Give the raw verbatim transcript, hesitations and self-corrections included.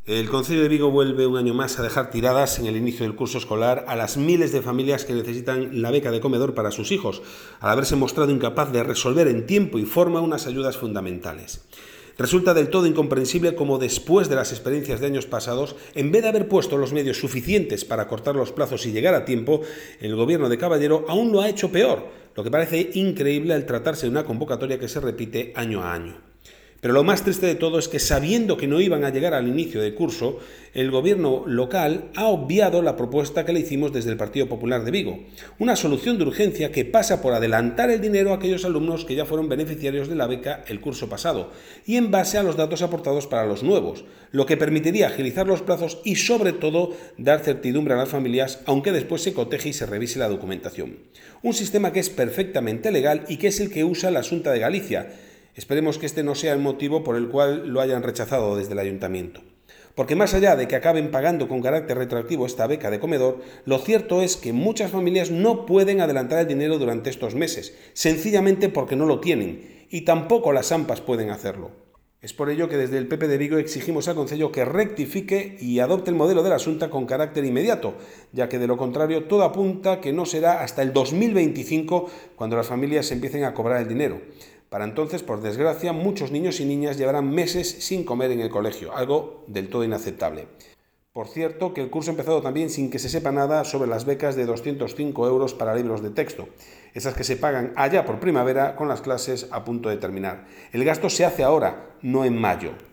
El Concello de Vigo vuelve un año más a dejar tiradas en el inicio del curso escolar a las miles de familias que necesitan la beca de comedor para sus hijos, al haberse mostrado incapaz de resolver en tiempo y forma unas ayudas fundamentales. Resulta del todo incomprensible cómo después de las experiencias de años pasados, en vez de haber puesto los medios suficientes para cortar los plazos y llegar a tiempo, el gobierno de Caballero aún lo ha hecho peor, lo que parece increíble al tratarse de una convocatoria que se repite año a año. Pero lo más triste de todo es que, sabiendo que no iban a llegar al inicio del curso, el gobierno local ha obviado la propuesta que le hicimos desde el Partido Popular de Vigo, una solución de urgencia que pasa por adelantar el dinero a aquellos alumnos que ya fueron beneficiarios de la beca el curso pasado, y en base a los datos aportados para los nuevos, lo que permitiría agilizar los plazos y, sobre todo, dar certidumbre a las familias, aunque después se coteje y se revise la documentación. Un sistema que es perfectamente legal y que es el que usa la Xunta de Galicia. Esperemos que este no sea el motivo por el cual lo hayan rechazado desde el Ayuntamiento. Porque más allá de que acaben pagando con carácter retroactivo esta beca de comedor, lo cierto es que muchas familias no pueden adelantar el dinero durante estos meses, sencillamente porque no lo tienen, y tampoco las AMPAs pueden hacerlo. Es por ello que desde el P P de Vigo exigimos al Concello que rectifique y adopte el modelo de la Xunta con carácter inmediato, ya que de lo contrario todo apunta que no será hasta el dos mil veinticinco cuando las familias empiecen a cobrar el dinero. Para entonces, por desgracia, muchos niños y niñas llevarán meses sin comer en el colegio, algo del todo inaceptable. Por cierto, que el curso ha empezado también sin que se sepa nada sobre las becas de doscientos cinco euros para libros de texto, esas que se pagan allá por primavera con las clases a punto de terminar. El gasto se hace ahora, no en mayo.